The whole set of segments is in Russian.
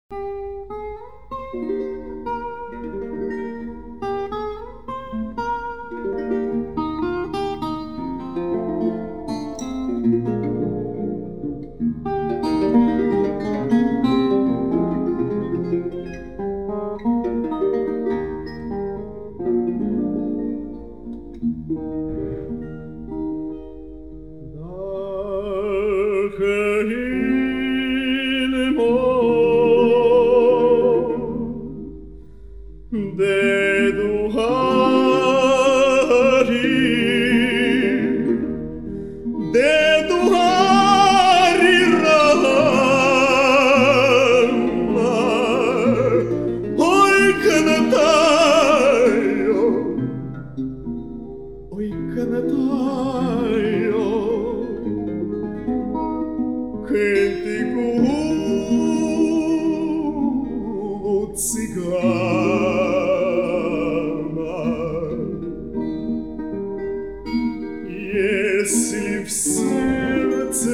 Если в сердце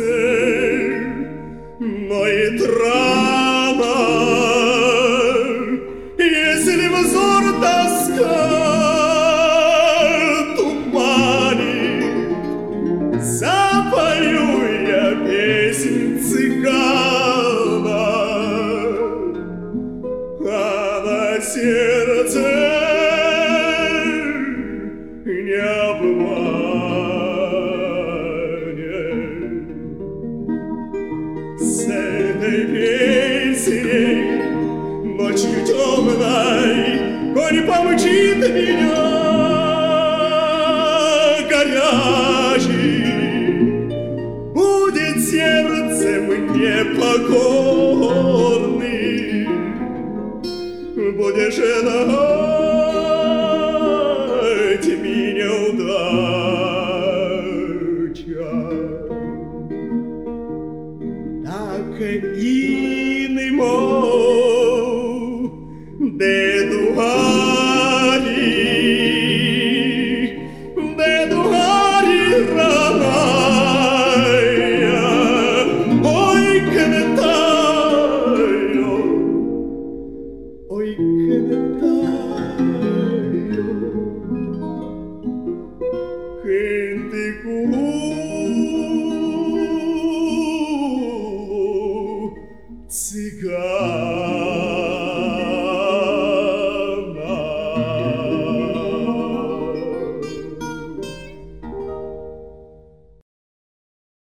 ноет рана, если взор тоска туманит, запою я песнь цыгана, а на сердце не обманет. С этой песней ночью темной конь помчит меня горячий. Будет сердце мне покорным, будешь ждать меня удача. Так инimo de tu